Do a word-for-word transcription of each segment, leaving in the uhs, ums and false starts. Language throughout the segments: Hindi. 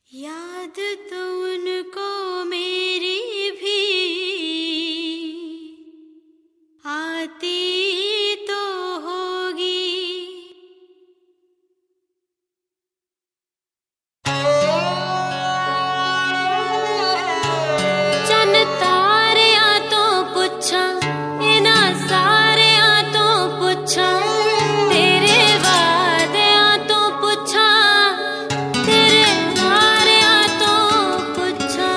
याद तो उनको मेरी भी आती तो होगी। चन तारे आ तो पुछा इना सारे आ तो पुछा तेरे वादे आ तो पुछा तेरे नारे आ तो पुछा।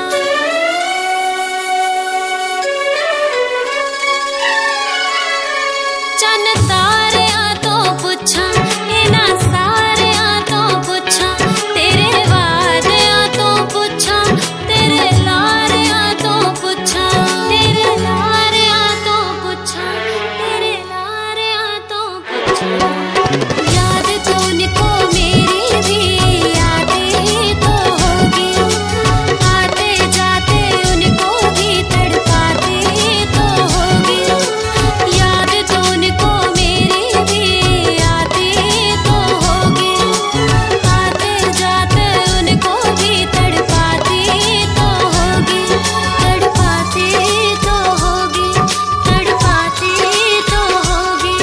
चन तारे आ तो पुछा इना सारे आ तो पुछा तेरे वादे आ तो पुछा तेरे लारे आ तो पुछा तेरे लारे आ तो पुछा तेरे लारे आ तो पुछा। याद तो उनको मेरी भी आती तो होगी आते जाते उनको भी तड़पाती तो होगी। याद तो उनको मेरी भी आती तो होगी आते जाते उनको भी तड़पाती तो होगी तड़पाती तो होगी तड़पाती तो होगी।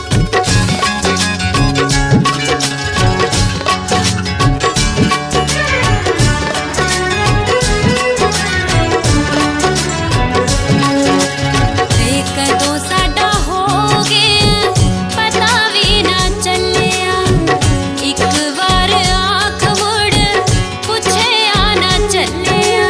कदों साडा हो गया पता भी ना चलिया एक बार आँख मुड़ पुछे आना चलिया।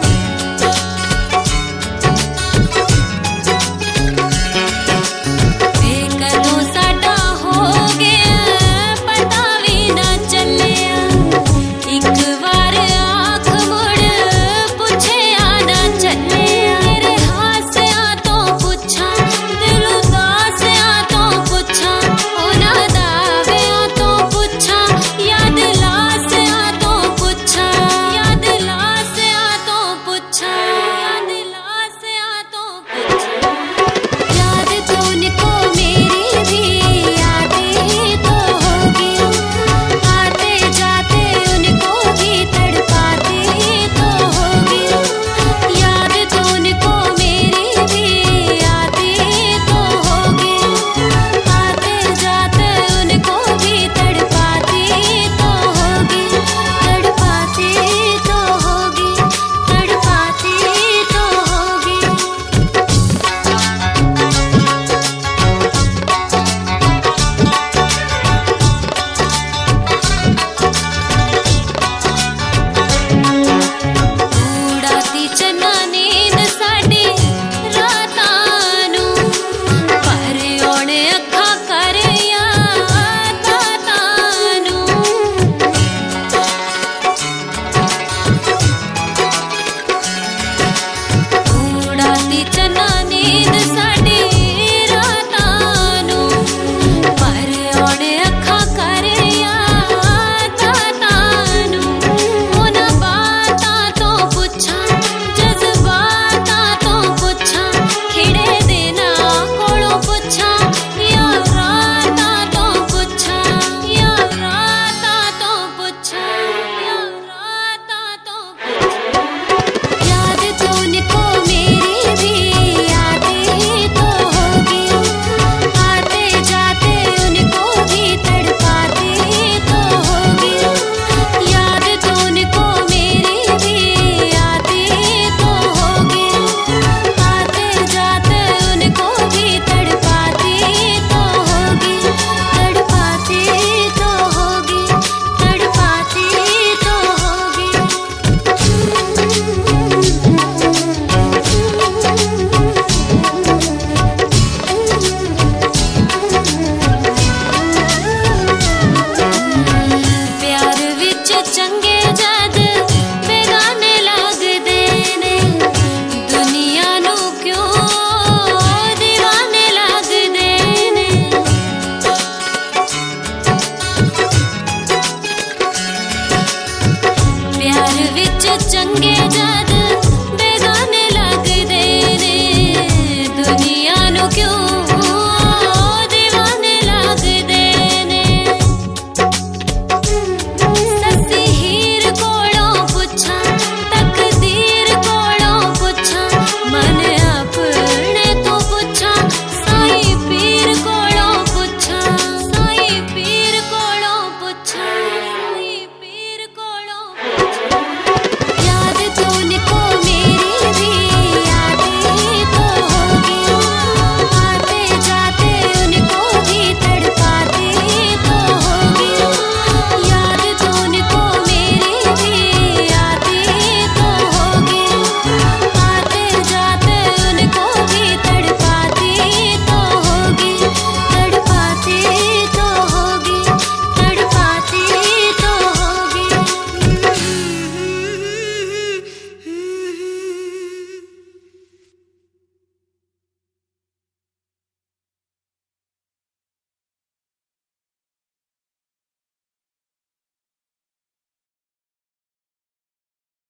कदों साडा हो गया पता भी ना चलिया एक बार आँख मुड़ पुछे आना चलिया। तेरे हाथ से आ तो पुछा दिल उदास आ तो पुछा होना दावे आ तो पुछा याद लास आ तो पुछा याद लास आ तो पुछा याद लास आ तो पुछा। याद तो उनको मेरी भी आती तो होगी आते जाते उनको भी तड़पाती तो होगी। याद तो उनको मेरी भी आती तो होगी आते जाते उनको भी तड़पाती तो होगी तड़पाती तो होगी तड़पाती तो होगी। उड़ाती चन्ना नींद साडी रातां नूं पर ओणे अखां कर याद तां नूं। उड़ाती चन्ना नींद साडी रातां नूं पर ओणे अखां कर याद तां नूं। उन्हां बातां तो पुछा जज़्बातां तो पुछा खिड़े दिना कोलों पुछा या रातां तो पुछा या रातां तो पुछा या रातां तो पुछा। याद तो उनको मेरी भी आती तो होगी आते जाते उनको भी तड़पाती तो होगी। याद तो उनको मेरी भी आती तो होगी आते जाते उनको भी तड़पाती तो होगी तड़पाती तो होगी तड़पाती तो होगी। प्यार विच चंगे जद बेगाने लगदे ने दुनिया नू क्यों दीवाने लगदे ने। प्यार विच चंगे जद